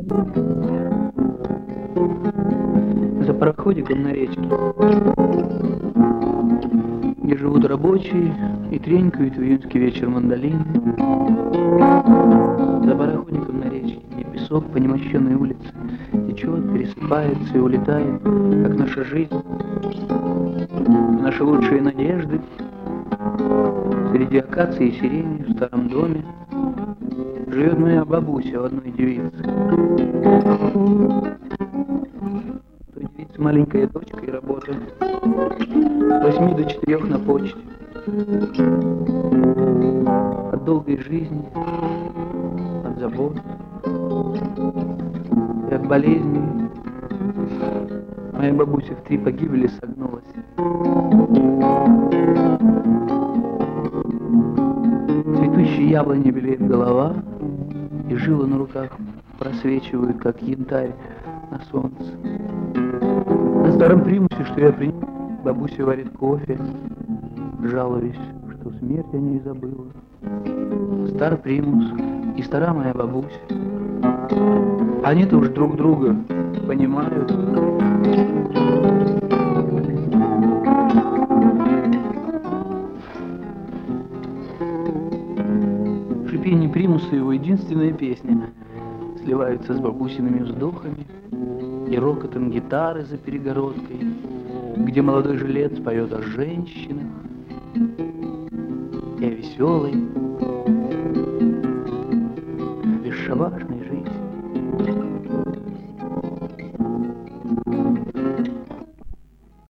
За пароходиком на речке, где живут рабочие и тренькают в июньский вечер мандолины. За пароходиком на речке, где песок по немощенной улице течет, пересыпается и улетает, как наша жизнь, наши лучшие надежды. Среди акации и сирени в старом доме живет моя бабуся в одной девице. Той девицы маленькая дочка и работа. С 8 до 4 на почте. От долгой жизни, от забот и от болезней моя бабуся в 3 погибели согнулась. Цветущие яблони белеет голова, и жилы на руках просвечивают, как янтарь на солнце. На старом примусе, что я принял, бабуся варит кофе, жалуюсь, что смерть о ней забыла. Стар примус и стара моя бабуся. Они-то уж друг друга понимают. Шипение примуса — его единственная песня. Сливаются с бабусиными вздохами и рокотом гитары за перегородкой, где молодой жилец поет о женщинах и о веселой, бесшабашной